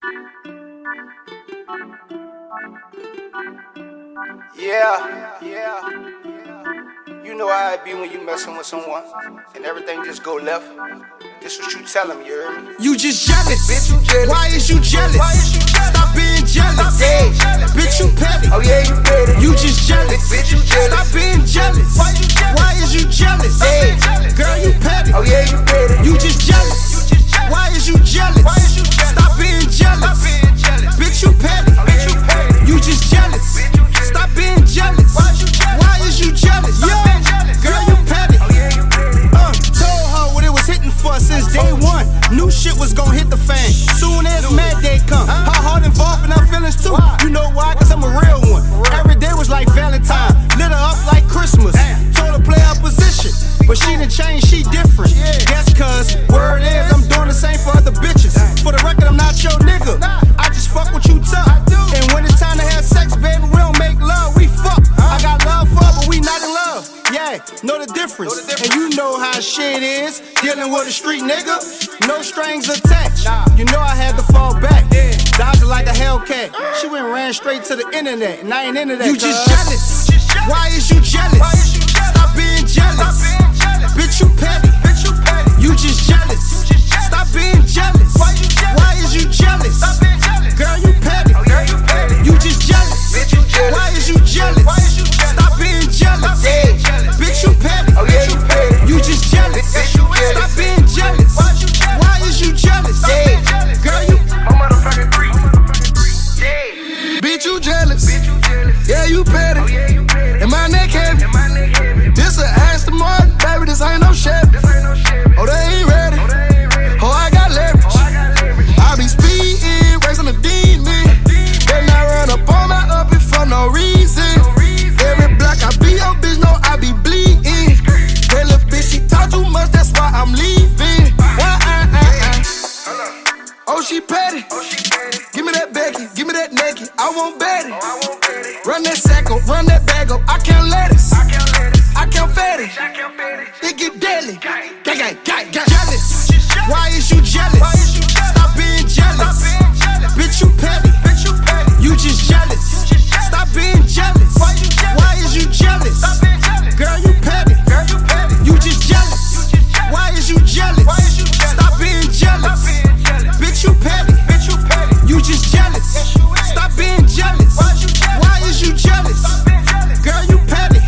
Yeah. You know how it be when you messing with someone and everything just go left. This what you tell them, you hear me? You just jealous. Bitch, you jealous. Why is you jealous? Stop being jealous. Bitch, you petty. Oh yeah, you petty. You just jealous. Bitch, you jealous. Stop being jealous. Why is you jealous? Girl, you petty. Oh yeah, you petty. You just jealous. Why is you jealous? Stop being jealous. Bitch, you petty. You just jealous. Stop being jealous. Why is you jealous? Girl, you petty. Told her what it was hitting for since day one. Knew shit was gon' hit the fan. Soon as Mad Day come, her heart involved in her feelings too. You know why? Cause I'm a real one. Every day was like Valentine. Lit her up like Christmas. Told her play her position, but she done changed, she different. Guess cause word is I'm doing the same for other bitches. For the record, I'm not your nigga. I just fuck what you tough. And when it's time to have sex, baby, we don't make love, we fuck. I got love for her, but we not in love. Yeah, know the difference. And you know how shit is dealing with a street nigga. No strings attached. You know I had to fall back. Dodging like a Hellcat. She went ran straight to the internet, and I ain't into that. You just jealous. Why is you jealous? Stop being jealous. Bitch, you petty. You just jealous. Stop being jealous. Why is you jealous? Girl, you petty. You just jealous. Why is you jealous? Stop being jealous. Bitch, you petty. You just jealous. Stop being jealous. Why is you jealous? Girl, you Bitch, you jealous. Yeah, you petty. And my neck heavy. This a Aston Martin, baby, this ain't no Chevy. Oh, they ain't ready. Oh, I got leverage. I be speeding, raising the demon. Better not run up on my up it for no reason. Every block I be your bitch, know I be bleeding. That little bitch, she talk too much, that's why I'm leaving. Oh, she petty. Give me that Becky, give me that naked. I won't bet it. Run that sack up, run that bag up. I can't let it. I can't fed it. It get deadly. jealous. Why is you jealous? Stop being jealous. Bitch, you petty. You just jealous. Stop being jealous. Why is you jealous? Girl, you petty. You just jealous. Why is you jealous? Stop being jealous. Bitch, you petty. You just jealous. Stop being jealous. Why is you jealous? Girl, you petty.